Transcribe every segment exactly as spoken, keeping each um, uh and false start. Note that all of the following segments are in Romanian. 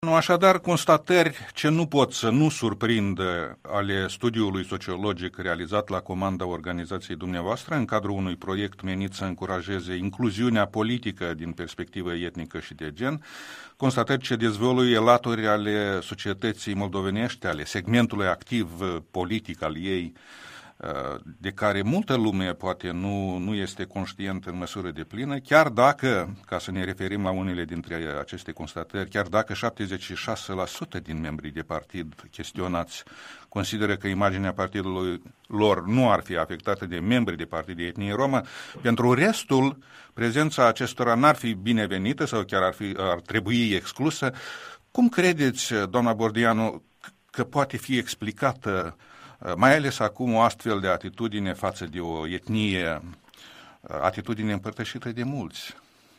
Nu, așadar, constatări ce nu pot să nu surprindă ale studiului sociologic realizat la comanda organizației dumneavoastră în cadrul unui proiect menit să încurajeze incluziunea politică din perspectivă etnică și de gen, constatări ce dezvăluie laturi ale societății moldovenești, ale segmentului activ politic al ei, de care multă lume poate nu, nu este conștientă în măsură deplină, chiar dacă, ca să ne referim la unele dintre aceste constatări, chiar dacă șaptezeci și șase la sută din membrii de partid chestionați consideră că imaginea partidului lor nu ar fi afectată de membrii de partid de etnie romă, pentru restul, prezența acestora n-ar fi binevenită sau chiar ar, fi, ar trebui exclusă. Cum credeți, doamna Bordianu, că poate fi explicată mai ales acum o astfel de atitudine față de o etnie, atitudine împărtășită de mulți?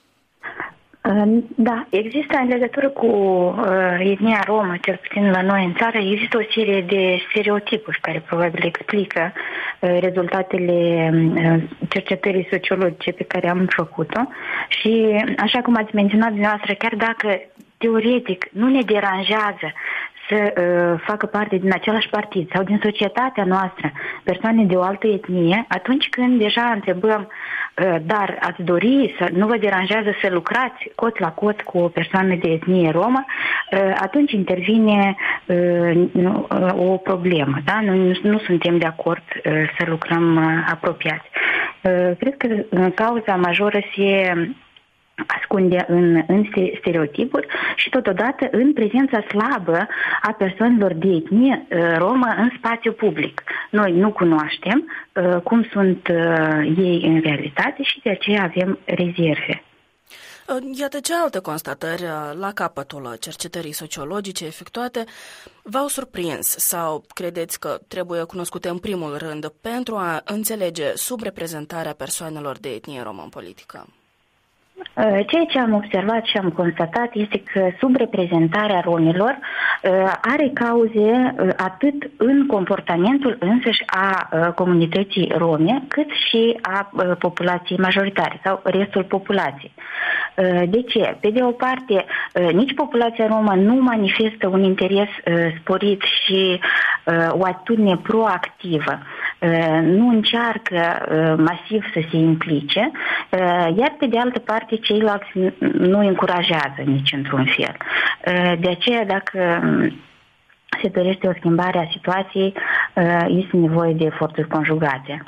Da, există în legătură cu uh, etnia romă, cel puțin la noi în țară, există o serie de stereotipuri care probabil explică uh, rezultatele uh, cercetării sociologice pe care am făcut-o și, așa cum ați menționat dumneavoastră, chiar dacă teoretic nu ne deranjează să uh, facă parte din același partid sau din societatea noastră persoane de o altă etnie, atunci când deja întrebăm, uh, dar ați dori să nu vă deranjează să lucrați cot la cot cu o persoană de etnie romă, uh, atunci intervine uh, uh, o problemă. Da? Nu, nu suntem de acord uh, să lucrăm uh, apropiați. Uh, cred că uh, cauza majoră se ascunde în, în stereotipuri și totodată în prezența slabă a persoanelor de etnie uh, romă în spațiu public. Noi nu cunoaștem uh, cum sunt uh, ei în realitate și de aceea avem rezerve. Iată ce alte constatări la capătul cercetării sociologice efectuate v-au surprins sau credeți că trebuie cunoscute în primul rând pentru a înțelege subreprezentarea persoanelor de etnie romă în politică? Ceea ce am observat și am constatat este că subreprezentarea romilor are cauze atât în comportamentul însăși a comunității rome, cât și a populației majoritare sau restul populației. De ce? Pe de o parte, nici populația romă nu manifestă un interes sporit și o atitudine proactivă. Nu încearcă masiv să se implice, iar pe de altă parte ceilalți nu încurajează nici într-un fel. De aceea, dacă se dorește o schimbare a situației, este nevoie de eforturi conjugate.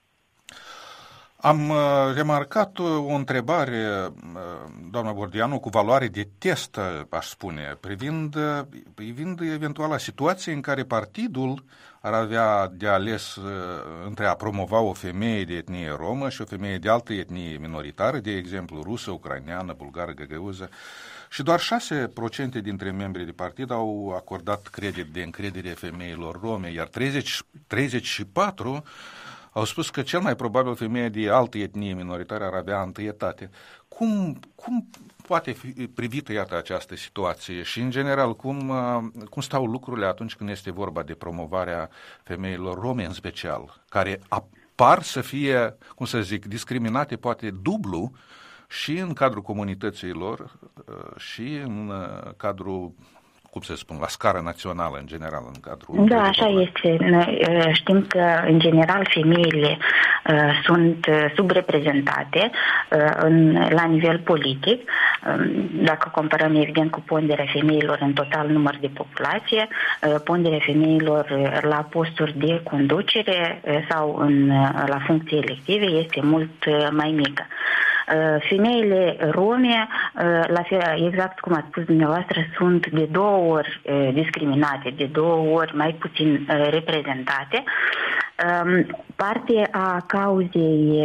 Am remarcat o întrebare, doamna Bordianu, cu valoare de test, aș spune, privind, privind eventuala situație în care partidul ar avea de ales între a promova o femeie de etnie romă și o femeie de altă etnie minoritară, de exemplu rusă, ucraineană, bulgară, găgăuză, și doar șase la sută dintre membrii de partid au acordat credit de încredere femeilor rome, iar treizeci și patru la sută au spus că cel mai probabil femeia de altă etnie minoritară ar avea întâietate. Cum, cum poate fi privită, iată, această situație și, în general, cum, cum stau lucrurile atunci când este vorba de promovarea femeilor rome în special, care apar să fie, cum să zic, discriminate poate dublu și în cadrul comunității lor și în cadrul, cum să spun, la scară națională, în general, în cadrul... Da, așa este. Noi știm că, în general, femeile uh, sunt subreprezentate uh, în, la nivel politic. Uh, dacă comparăm, evident, cu ponderea femeilor în total număr de populație, uh, ponderea femeilor la posturi de conducere uh, sau în, uh, la funcții elective este mult uh, mai mică. Femeile rome, la fel, exact cum ați spus dumneavoastră, sunt de două ori discriminate, de două ori mai puțin reprezentate. Parte a cauzei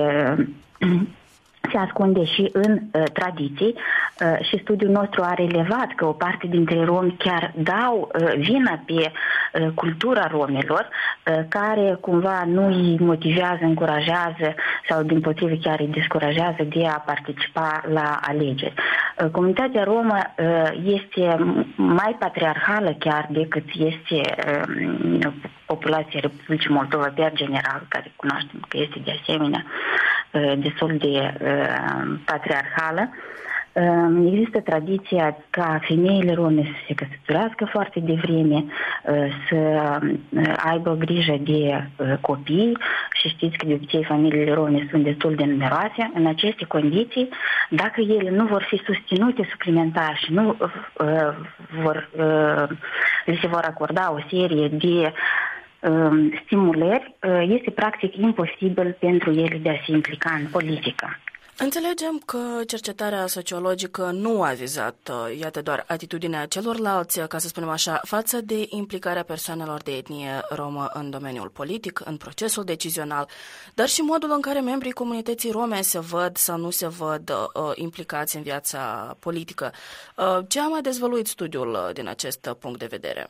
se ascunde și în uh, tradiții uh, și studiul nostru a relevat că o parte dintre romi chiar dau uh, vină pe uh, cultura romilor, uh, care cumva nu îi motivează, încurajează sau dimpotrivă chiar îi descurajează de a participa la alegeri. Uh, comunitatea romă uh, este mai patriarhală chiar decât este uh, populația Republicii Moldova pe general, care cunoaștem că este de asemenea destul de uh, patriarhală. Există tradiția ca femeile rome să se căsătorească foarte devreme, să aibă grijă de copii și știți că de obicei familiile rome sunt destul de numeroase. În aceste condiții, dacă ele nu vor fi susținute suplimentar și nu vor, li se vor acorda o serie de stimulări, este practic imposibil pentru ele de a se implica în politică. Înțelegem că cercetarea sociologică nu a vizat, iată, doar atitudinea celorlalți, ca să spunem așa, față de implicarea persoanelor de etnie romă în domeniul politic, în procesul decizional, dar și modul în care membrii comunității rome se văd sau nu se văd uh, implicați în viața politică. Uh, ce a mai dezvăluit studiul din acest punct de vedere?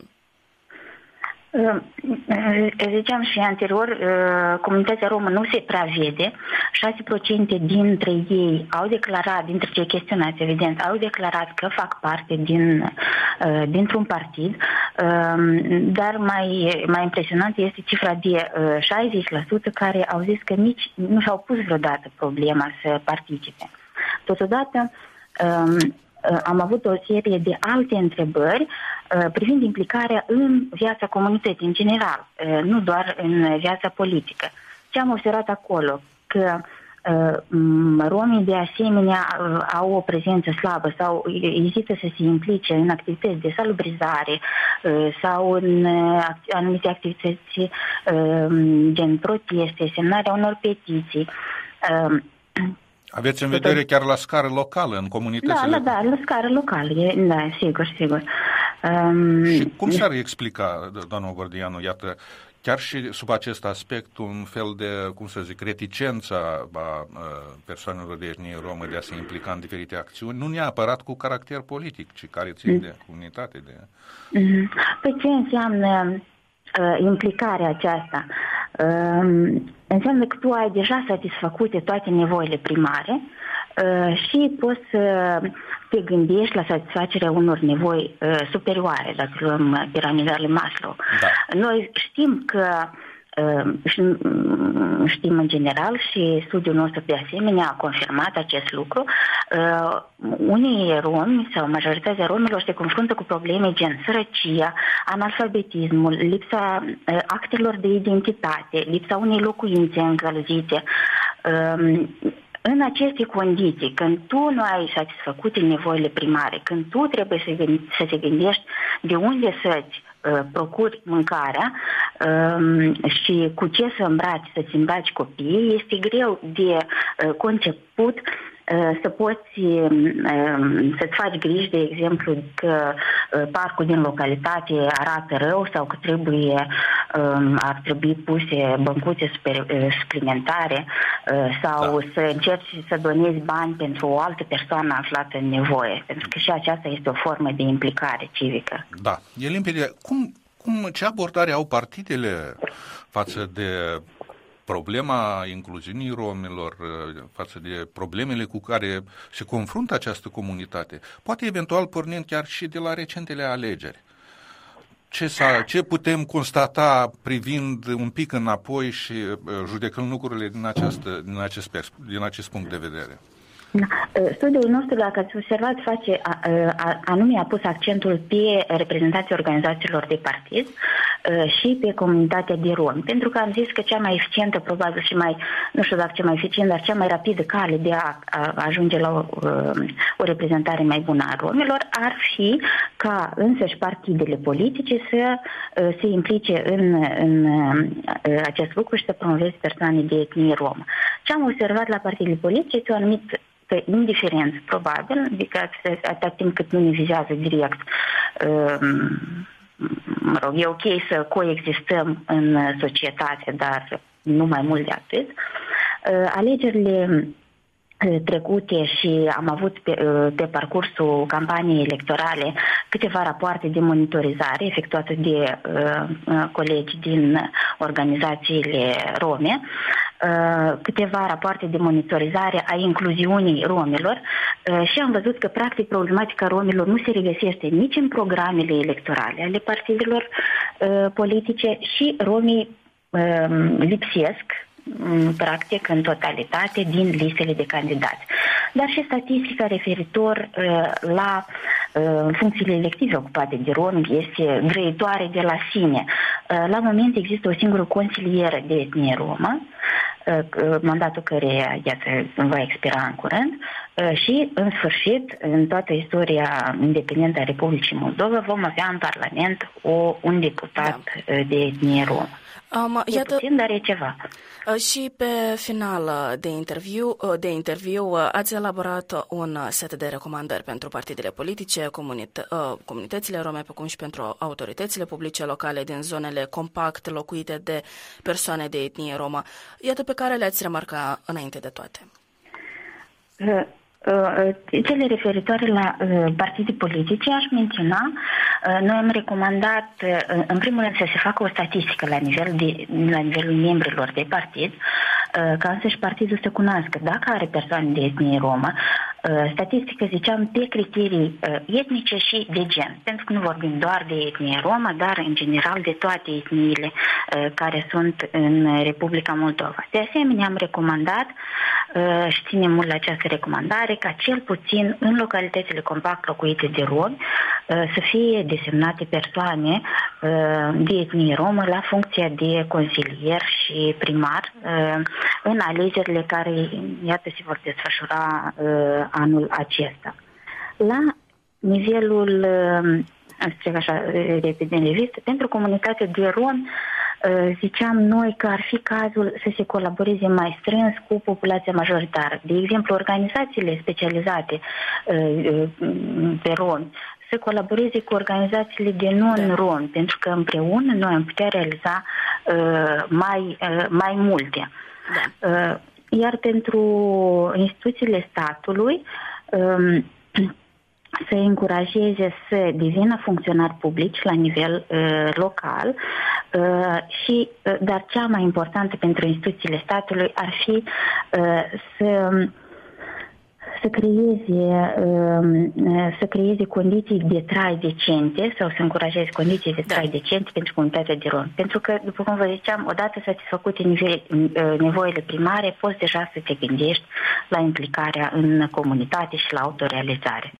Ziceam și anterior, comunitatea romă nu se prea vede. șase la sută dintre ei au declarat, dintre cei chestionați, evident, au declarat că fac parte din, dintr-un partid, dar mai, mai impresionant este cifra de șaizeci la sută care au zis că nici nu și-au pus vreodată problema să participe. Totodată, am avut o serie de alte întrebări privind implicarea în viața comunității în general, nu doar în viața politică. Ce am observat acolo? Că romii de asemenea au o prezență slabă sau ezită să se implice în activități de salubrizare sau în anumite activități gen proteste, semnarea unor petiții. Aveți în vedere chiar la scară locală, în comunitățile? Da, da, da, la scară locală, da, sigur, sigur. Um, și cum s-ar explica, doamna Gordianu, iată, chiar și sub acest aspect, un fel de, cum să zic, reticența a persoanelor de etnie romă de a se implica în diferite acțiuni, nu neapărat cu caracter politic, ci care țin de comunitate? De... Păi ce înseamnă uh, implicarea aceasta? Uh, înseamnă că tu ai deja satisfăcute toate nevoile primare uh, și poți să te gândești la satisfacerea unor nevoi uh, superioare, dacă luăm piramidale Maslow. Da. Noi știm că știm în general și studiul nostru de asemenea a confirmat acest lucru. Uh, unii romi sau majoritatea romilor se confruntă cu probleme gen sărăcia, analfabetismul, lipsa uh, actelor de identitate, lipsa unei locuințe încălzite. Uh, În aceste condiții, când tu nu ai satisfăcute nevoile primare, când tu trebuie să, gândi, să te gândești de unde să-ți uh, procuri mâncarea uh, și cu ce să îmbraci, să-ți îmbraci copiii, este greu de uh, conceput uh, să poți uh, să-ți faci griji, de exemplu, că uh, parcul din localitate arată rău sau că trebuie, uh, ar trebui puse băncuțe super, uh, suplimentare uh, sau da. Să încerci să donezi bani pentru o altă persoană aflată în nevoie, pentru că și aceasta este o formă de implicare civică. Da, e limpede. Cum, cum, ce abordare au partidele față de problema incluziunii romilor, față de problemele cu care se confruntă această comunitate? Poate eventual pornind chiar și de la recentele alegeri. Ce, ce putem constata privind un pic înapoi și judecând lucrurile din, această, din, acest, din acest punct de vedere? Studiul nostru, dacă ați observat, face, anume a pus accentul pe reprezentanții organizațiilor de partid și pe comunitatea de romi, pentru că am zis că cea mai eficientă, probabil și mai, nu știu dacă cea mai eficientă, dar cea mai rapidă cale de a ajunge la o, o reprezentare mai bună a romilor ar fi ca însăși partidele politice să se implice în, în acest lucru și să promoveze persoane de etnie romă. Ce am observat la partidele politice este o anumită indiferență, probabil, adică atâta timp cât nu ne vizează direct. Mă rog, e ok să coexistăm în societate, dar nu mai mult de atât. Alegerile trecute și am avut pe, pe parcursul campaniei electorale câteva rapoarte de monitorizare efectuate de uh, colegi din organizațiile rome, uh, câteva rapoarte de monitorizare a incluziunii romilor uh, și am văzut că practic problematica romilor nu se regăsește nici în programele electorale ale partidelor uh, politice și romii uh, lipsesc practic în totalitate din listele de candidați. Dar și statistica referitor la funcțiile elective ocupate de romi este grăitoare de la sine. La moment există o singură consilieră de etnie romă, mandatul care, iată, va expira în curând, și, în sfârșit, în toată istoria independentă a Republicii Moldova, vom avea în Parlament o, un deputat da. de etnie romă. Um, e iată, puțin, dar e ceva. Și pe final de interviu, de interviu ați elaborat un set de recomandări pentru partidele politice, comunit- comunitățile rome, precum și pentru autoritățile publice locale din zonele compact locuite de persoane de etnie romă. Iată pe care le-ați remarca înainte de toate. Uh. Cele referitoare la partide politice, aș menționa, noi am recomandat, în primul rând, să se facă o statistică la, nivel de, la nivelul membrilor de partid, ca însăși partidul să cunoască dacă are persoane de etnie romă, statistică, ziceam, pe criterii etnice și de gen, pentru că nu vorbim doar de etnie romă, dar în general de toate etniile care sunt în Republica Moldova. De asemenea, am recomandat și ținem mult la această recomandare ca cel puțin în localitățile compact locuite de romi să fie desemnate persoane de etnie romă la funcția de consilier și primar în alegerile care, iată, se vor desfășura anul acesta. La nivelul, să zic așa, repede în revistă, pentru comunitatea de romi, ziceam noi că ar fi cazul să se colaboreze mai strâns cu populația majoritară. De exemplu, organizațiile specializate pe romi să colaboreze cu organizațiile de non-romi, pentru că împreună noi am putea realiza mai, mai multe. Da. Iar pentru instituțiile statului, să încurajeze să devină funcționari publici la nivel uh, local, uh, și, uh, dar cea mai importantă pentru instituțiile statului ar fi uh, să să creeze, să creeze condiții de trai decente sau să încurajeze condiții de trai decente pentru comunitatea de romi. Pentru că, după cum vă ziceam, odată satisfăcute nevoile primare, poți deja să te gândești la implicarea în comunitate și la autorealizare.